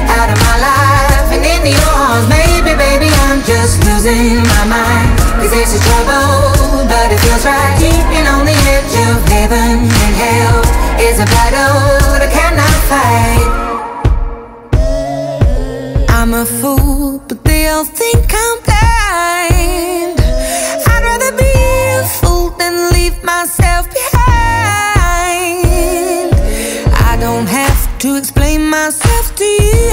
out of my life and into your arms. Maybe, baby, I'm just losing my mind. 'Cause it's a trouble, but it feels right. Keeping on the edge of heaven and hell is a battle that I cannot fight. I'm a fool, but they all think I'm blind. I'd rather be a fool than leave myself behind. I don't have to explain myself to you.